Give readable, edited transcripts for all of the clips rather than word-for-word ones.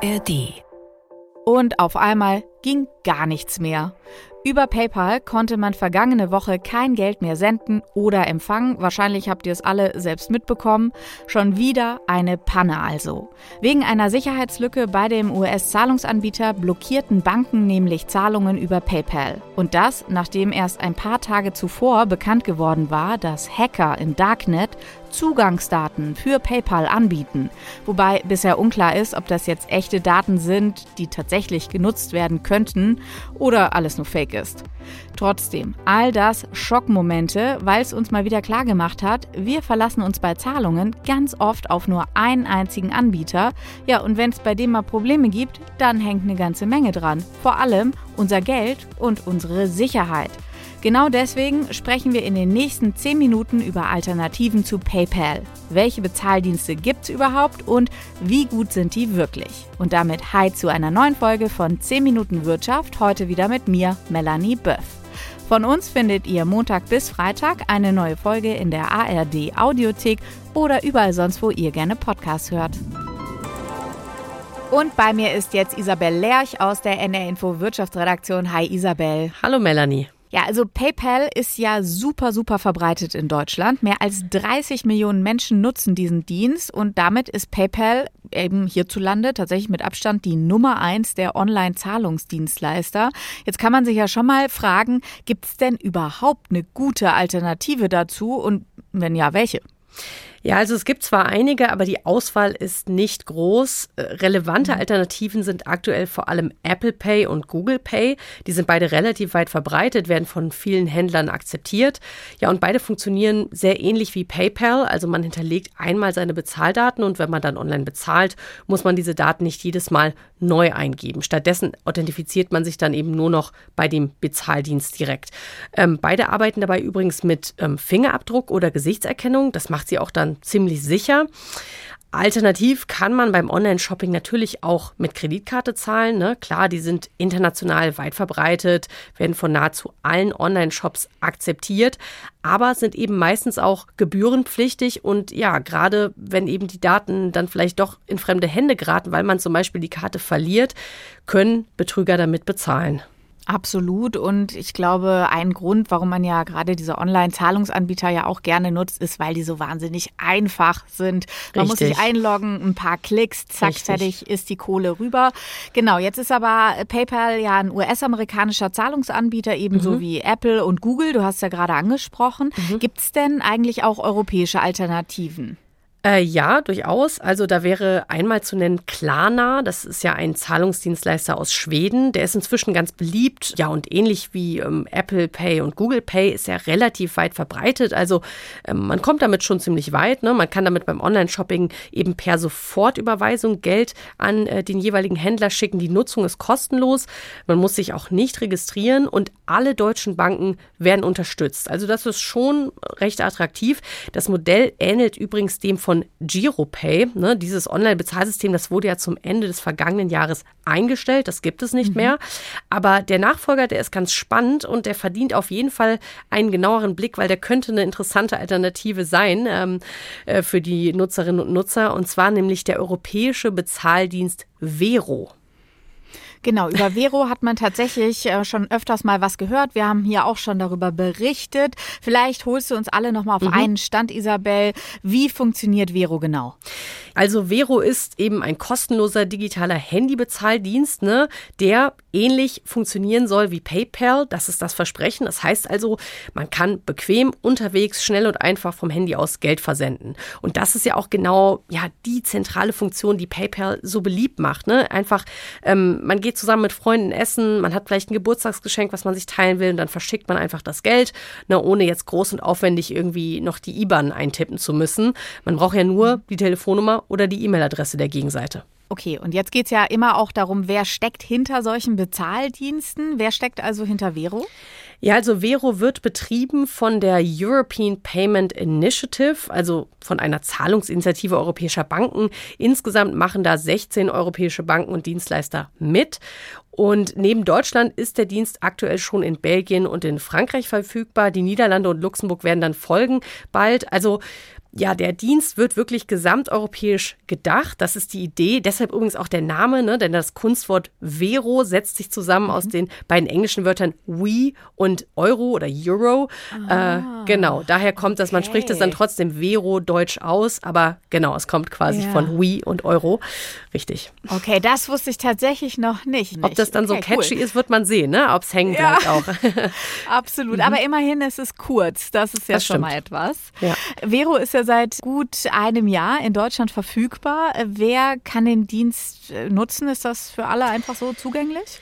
ARD. Und auf einmal ging gar nichts mehr. Über PayPal konnte man vergangene Woche kein Geld mehr senden oder empfangen. Wahrscheinlich habt ihr es alle selbst mitbekommen. Schon wieder eine Panne also. Wegen einer Sicherheitslücke bei dem US-Zahlungsanbieter blockierten Banken nämlich Zahlungen über PayPal. Und das, nachdem erst ein paar Tage zuvor bekannt geworden war, dass Hacker im Darknet Zugangsdaten für PayPal anbieten. Wobei bisher unklar ist, ob das jetzt echte Daten sind, die tatsächlich genutzt werden könnten oder alles nur Fake ist. Trotzdem, all das Schockmomente, weil es uns mal wieder klar gemacht hat, wir verlassen uns bei Zahlungen ganz oft auf nur einen einzigen Anbieter. Ja, und wenn es bei dem mal Probleme gibt, dann hängt eine ganze Menge dran. Vor allem unser Geld und unsere Sicherheit. Genau deswegen sprechen wir in den nächsten 10 Minuten über Alternativen zu PayPal. Welche Bezahldienste gibt's überhaupt und wie gut sind die wirklich? Und damit hi zu einer neuen Folge von 10 Minuten Wirtschaft, heute wieder mit mir, Melanie Böff. Von uns findet ihr Montag bis Freitag eine neue Folge in der ARD Audiothek oder überall sonst, wo ihr gerne Podcasts hört. Und bei mir ist jetzt Isabel Lerch aus der NR Info Wirtschaftsredaktion. Hi Isabel. Hallo Melanie. Ja, also PayPal ist ja super verbreitet in Deutschland. Mehr als 30 Millionen Menschen nutzen diesen Dienst und damit ist PayPal eben hierzulande tatsächlich mit Abstand die Nummer 1 der Online-Zahlungsdienstleister. Jetzt kann man sich ja schon mal fragen, gibt es denn überhaupt eine gute Alternative dazu und wenn ja, welche? Ja, also es gibt zwar einige, aber die Auswahl ist nicht groß. Relevante Alternativen sind aktuell vor allem Apple Pay und Google Pay. Die sind beide relativ weit verbreitet, werden von vielen Händlern akzeptiert. Ja, und beide funktionieren sehr ähnlich wie PayPal. Also man hinterlegt einmal seine Bezahldaten und wenn man dann online bezahlt, muss man diese Daten nicht jedes Mal neu eingeben. Stattdessen authentifiziert man sich dann eben nur noch bei dem Bezahldienst direkt. Beide arbeiten dabei übrigens mit Fingerabdruck oder Gesichtserkennung. Das macht sie auch dann ziemlich sicher. Alternativ kann man beim Online-Shopping natürlich auch mit Kreditkarte zahlen. Ne? Klar, die sind international weit verbreitet, werden von nahezu allen Online-Shops akzeptiert, aber sind eben meistens auch gebührenpflichtig. Und ja, gerade wenn eben die Daten dann vielleicht doch in fremde Hände geraten, weil man zum Beispiel die Karte verliert, können Betrüger damit bezahlen. Absolut. Und ich glaube, ein Grund, warum man ja gerade diese Online-Zahlungsanbieter ja auch gerne nutzt, ist, weil die so wahnsinnig einfach sind. Man muss sich einloggen, ein paar Klicks, zack, fertig ist die Kohle rüber. Genau, jetzt ist aber PayPal ja ein US-amerikanischer Zahlungsanbieter, ebenso wie Apple und Google. Du hast ja gerade angesprochen. Gibt es denn eigentlich auch europäische Alternativen? Ja, durchaus. Also da wäre einmal zu nennen Klarna. Das ist ja ein Zahlungsdienstleister aus Schweden. Der ist inzwischen ganz beliebt. Ja, und ähnlich wie Apple Pay und Google Pay ist er relativ weit verbreitet. Also man kommt damit schon ziemlich weit. Ne? Man kann damit beim Online-Shopping eben per Sofortüberweisung Geld an den jeweiligen Händler schicken. Die Nutzung ist kostenlos. Man muss sich auch nicht registrieren und alle deutschen Banken werden unterstützt. Also das ist schon recht attraktiv. Das Modell ähnelt übrigens dem von Giropay, ne, dieses Online-Bezahlsystem, das wurde ja zum Ende des vergangenen Jahres eingestellt, das gibt es nicht mehr. Aber der Nachfolger, der ist ganz spannend und der verdient auf jeden Fall einen genaueren Blick, weil der könnte eine interessante Alternative sein für die Nutzerinnen und Nutzer, und zwar nämlich der europäische Bezahldienst Vero. Genau, über Vero hat man tatsächlich schon öfters mal was gehört. Wir haben hier auch schon darüber berichtet. Vielleicht holst du uns alle noch mal auf einen Stand, Isabel. Wie funktioniert Vero genau? Also Vero ist eben ein kostenloser digitaler Handybezahldienst, ne, der ähnlich funktionieren soll wie PayPal. Das ist das Versprechen. Das heißt also, man kann bequem unterwegs, schnell und einfach vom Handy aus Geld versenden. Und das ist ja auch genau die zentrale Funktion, die PayPal so beliebt macht. Ne? Einfach, man geht zusammen mit Freunden essen, man hat vielleicht ein Geburtstagsgeschenk, was man sich teilen will, und dann verschickt man einfach das Geld, ne, ohne jetzt groß und aufwendig irgendwie noch die IBAN eintippen zu müssen. Man braucht ja nur die Telefonnummer oder die E-Mail-Adresse der Gegenseite. Okay, und jetzt geht es ja immer auch darum, wer steckt hinter solchen Bezahldiensten? Wer steckt also hinter Vero? Ja, also Vero wird betrieben von der European Payment Initiative, also von einer Zahlungsinitiative europäischer Banken. Insgesamt machen da 16 europäische Banken und Dienstleister mit. Und neben Deutschland ist der Dienst aktuell schon in Belgien und in Frankreich verfügbar. Die Niederlande und Luxemburg werden dann folgen bald. Also Ja, der Dienst wird wirklich gesamteuropäisch gedacht. Das ist die Idee. Deshalb übrigens auch der Name, ne? Denn das Kunstwort Vero setzt sich zusammen aus den beiden englischen Wörtern we und Euro oder Euro. Genau, daher kommt das. Man spricht es dann trotzdem Vero deutsch aus, aber genau, es kommt quasi von we und Euro. Richtig. Okay, das wusste ich tatsächlich noch nicht. Ob das dann so catchy ist, wird man sehen, ne? Ob es hängen bleibt auch. Absolut, aber immerhin ist es kurz. Das ist ja schon mal etwas. Ja. Vero ist ja seit gut einem Jahr in Deutschland verfügbar. Wer kann den Dienst nutzen? Ist das für alle einfach so zugänglich?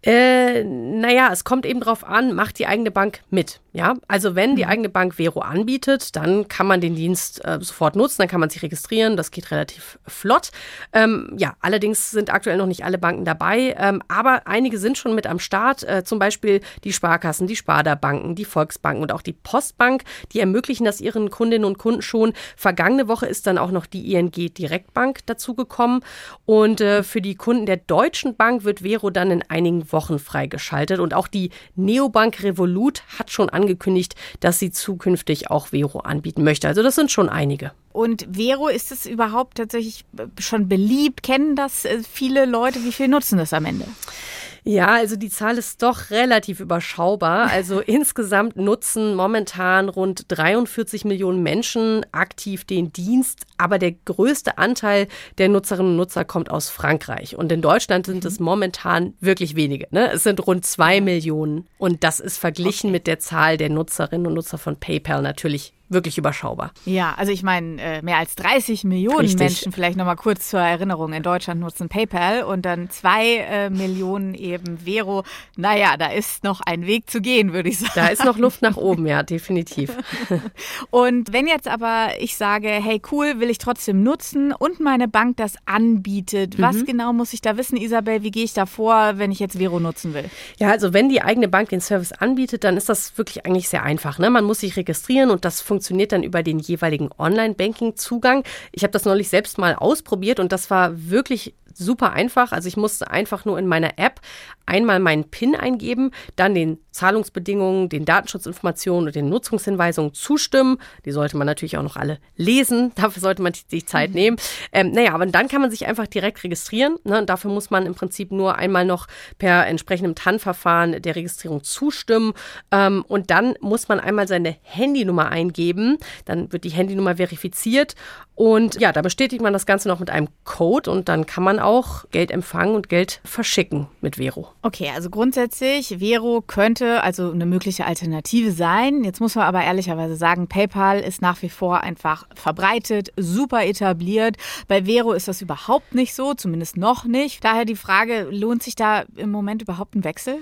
Naja, es kommt eben drauf an, macht die eigene Bank mit. Ja, also wenn die eigene Bank Vero anbietet, dann kann man den Dienst sofort nutzen, dann kann man sich registrieren, das geht relativ flott. Allerdings sind aktuell noch nicht alle Banken dabei, aber einige sind schon mit am Start, zum Beispiel die Sparkassen, die Sparda-Banken, die Volksbanken und auch die Postbank, die ermöglichen das ihren Kundinnen und Kunden schon. Vergangene Woche ist dann auch noch die ING Direktbank dazugekommen und für die Kunden der Deutschen Bank wird Vero dann in einigen Wochen freigeschaltet und auch die Neobank Revolut hat schon angekündigt, dass sie zukünftig auch Vero anbieten möchte. Also das sind schon einige. Und Vero, ist es überhaupt tatsächlich schon beliebt? Kennen das viele Leute? Wie viel nutzen das am Ende? Ja, also die Zahl ist doch relativ überschaubar. Also insgesamt nutzen momentan rund 43 Millionen Menschen aktiv den Dienst. Aber der größte Anteil der Nutzerinnen und Nutzer kommt aus Frankreich. Und in Deutschland sind es momentan wirklich wenige. Ne? Es sind rund 2 Millionen. Und das ist verglichen mit der Zahl der Nutzerinnen und Nutzer von PayPal natürlich wirklich überschaubar. Ja, also ich meine, mehr als 30 Millionen Menschen, vielleicht nochmal kurz zur Erinnerung, in Deutschland nutzen PayPal und dann 2 Millionen eben Vero. Naja, da ist noch ein Weg zu gehen, würde ich sagen. Da ist noch Luft nach oben, ja, definitiv. Und wenn jetzt aber ich sage, hey cool, will ich trotzdem nutzen und meine Bank das anbietet, was genau muss ich da wissen, Isabel? Wie gehe ich da vor, wenn ich jetzt Vero nutzen will? Ja, also wenn die eigene Bank den Service anbietet, dann ist das wirklich eigentlich sehr einfach. Ne? Man muss sich registrieren und das funktioniert dann über den jeweiligen Online-Banking-Zugang. Ich habe das neulich selbst mal ausprobiert und das war wirklich super einfach. Also ich musste einfach nur in meiner App einmal meinen PIN eingeben, dann den Zahlungsbedingungen, den Datenschutzinformationen und den Nutzungshinweisungen zustimmen. Die sollte man natürlich auch noch alle lesen. Dafür sollte man sich Zeit nehmen. Aber dann kann man sich einfach direkt registrieren. Ne? Und dafür muss man im Prinzip nur einmal noch per entsprechendem TAN-Verfahren der Registrierung zustimmen. Und dann muss man einmal seine Handynummer eingeben. Dann wird die Handynummer verifiziert. Und ja, da bestätigt man das Ganze noch mit einem Code und dann kann man auch Geld empfangen und Geld verschicken mit Vero. Okay, also grundsätzlich, Vero könnte also eine mögliche Alternative sein. Jetzt muss man aber ehrlicherweise sagen, PayPal ist nach wie vor einfach verbreitet, super etabliert. Bei Vero ist das überhaupt nicht so, zumindest noch nicht. Daher die Frage, lohnt sich da im Moment überhaupt ein Wechsel?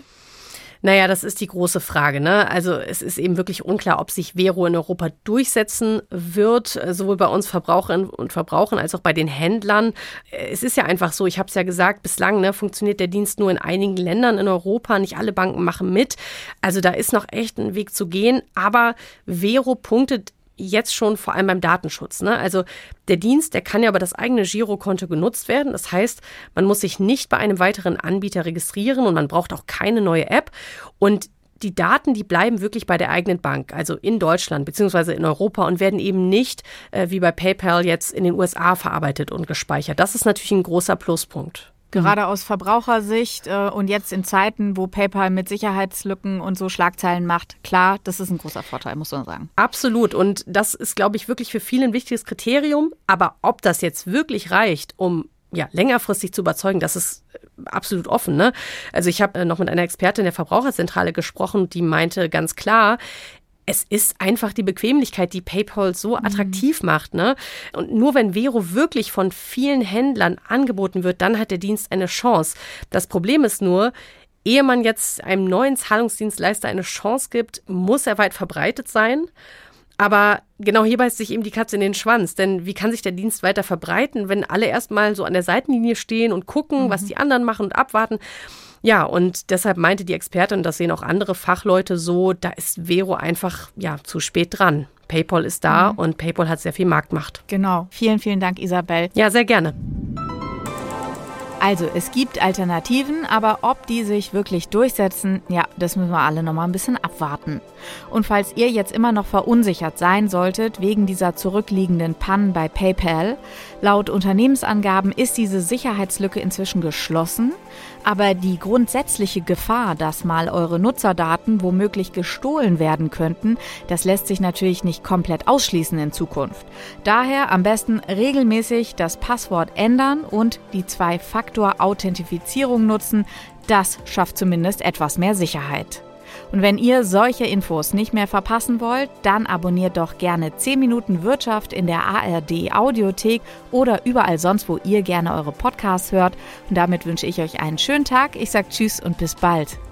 Naja, das ist die große Frage, ne? Also es ist eben wirklich unklar, ob sich Vero in Europa durchsetzen wird, sowohl bei uns Verbraucherinnen und Verbrauchern als auch bei den Händlern. Es ist ja einfach so, ich habe es ja gesagt, bislang funktioniert der Dienst nur in einigen Ländern in Europa, nicht alle Banken machen mit. Also da ist noch echt ein Weg zu gehen, aber Vero punktet jetzt schon vor allem beim Datenschutz. Ne? Also der Dienst, der kann ja über das eigene Girokonto genutzt werden. Das heißt, man muss sich nicht bei einem weiteren Anbieter registrieren und man braucht auch keine neue App. Und die Daten, die bleiben wirklich bei der eigenen Bank, also in Deutschland bzw. in Europa und werden eben nicht wie bei PayPal jetzt in den USA verarbeitet und gespeichert. Das ist natürlich ein großer Pluspunkt. Gerade aus Verbrauchersicht und jetzt in Zeiten, wo PayPal mit Sicherheitslücken und so Schlagzeilen macht, klar, das ist ein großer Vorteil, muss man sagen. Absolut und das ist, glaube ich, wirklich für viele ein wichtiges Kriterium. Aber ob das jetzt wirklich reicht, um längerfristig zu überzeugen, das ist absolut offen. Ne? Also ich habe noch mit einer Expertin der Verbraucherzentrale gesprochen, die meinte ganz klar, es ist einfach die Bequemlichkeit, die PayPal so attraktiv macht. Ne? Und nur wenn Vero wirklich von vielen Händlern angeboten wird, dann hat der Dienst eine Chance. Das Problem ist nur, ehe man jetzt einem neuen Zahlungsdienstleister eine Chance gibt, muss er weit verbreitet sein. Aber genau hier beißt sich eben die Katze in den Schwanz. Denn wie kann sich der Dienst weiter verbreiten, wenn alle erstmal so an der Seitenlinie stehen und gucken, was die anderen machen und abwarten? Ja, und deshalb meinte die Expertin, das sehen auch andere Fachleute so, da ist Vero einfach zu spät dran. PayPal ist da und PayPal hat sehr viel Marktmacht. Genau. Vielen, vielen Dank, Isabel. Ja, sehr gerne. Also, es gibt Alternativen, aber ob die sich wirklich durchsetzen, ja, das müssen wir alle nochmal ein bisschen abwarten. Und falls ihr jetzt immer noch verunsichert sein solltet wegen dieser zurückliegenden Pannen bei PayPal, laut Unternehmensangaben ist diese Sicherheitslücke inzwischen geschlossen, aber die grundsätzliche Gefahr, dass mal eure Nutzerdaten womöglich gestohlen werden könnten, das lässt sich natürlich nicht komplett ausschließen in Zukunft. Daher am besten regelmäßig das Passwort ändern und die 2-Faktor-Authentifizierung nutzen. Das schafft zumindest etwas mehr Sicherheit. Und wenn ihr solche Infos nicht mehr verpassen wollt, dann abonniert doch gerne 10 Minuten Wirtschaft in der ARD Audiothek oder überall sonst, wo ihr gerne eure Podcasts hört. Und damit wünsche ich euch einen schönen Tag. Ich sage Tschüss und bis bald.